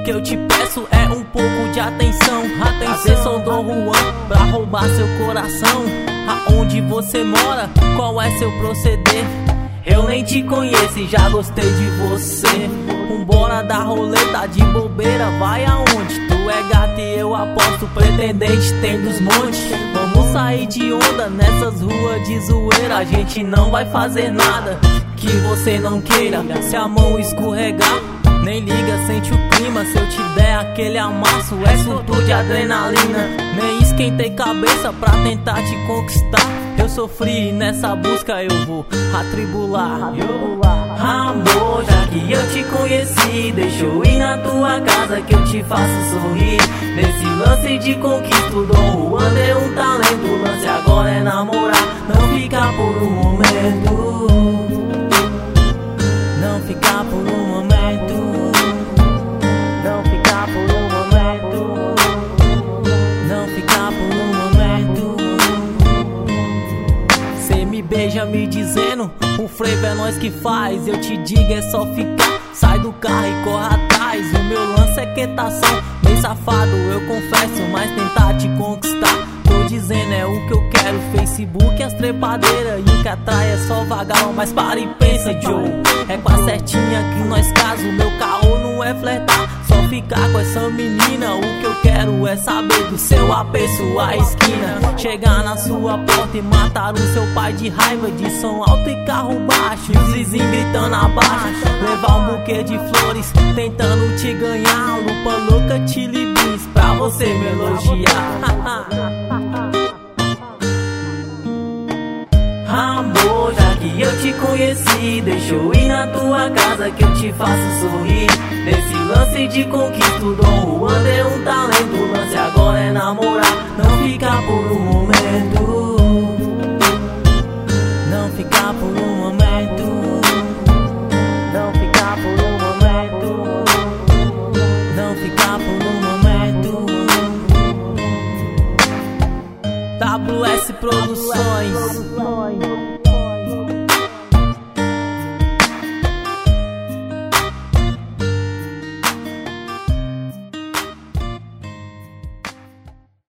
que eu te peço é um pouco de atenção. Atenção, sou Dom Juan pra roubar seu coração. Aonde você mora? Qual é seu proceder? Eu nem te conheço e já gostei de você. Vambora dar roleta de bobeira, vai aonde? Tu é gata e eu aposto, pretendente tem dos montes. Vamos sair de onda nessas ruas de zoeira. A gente não vai fazer nada que você não queira. Se a mão escorregar, nem liga, sente o clima. Se eu te der aquele amasso, é surto de adrenalina. Nem esquentei cabeça pra tentar te conquistar. Eu sofri e nessa busca eu vou atribular. Amor, já que eu te conheci, deixa eu ir na tua casa que eu te faço sorrir. Nesse lance de conquista, o Dom Juan é um talento. O lance agora é namorar, não ficar por um momento. Não ficar por um momento. Não ficar por um momento. Não ficar por um momento. Cê me beija me dizendo, o frevo é nós que faz. Eu te digo é só ficar, sai do carro e corre atrás. O meu lance é quietação, bem safado eu confesso, mas tentar te conquistar, tô dizendo é o que eu quero. Facebook as trepadeiras e o que atrai é só vagal. Mas para e pensa, Joe, é com a certinha que nós casa. O meu caô não é flertar, só ficar com essa menina. O que eu quero é saber do seu AP, sua esquina. Chegar na sua porta e matar o seu pai de raiva. De som alto e carro baixo, e os vizinhos gritando abaixo. Levar um buquê de flores, tentando te ganhar. Lupa louca, chili beans, pra você me elogiar. Amor, já que eu te conheci, deixa eu ir na tua casa que eu te faço sorrir. Nesse lance de conquista, o Dom Juan é um talento. O lance agora é namorar, não ficar por um momento.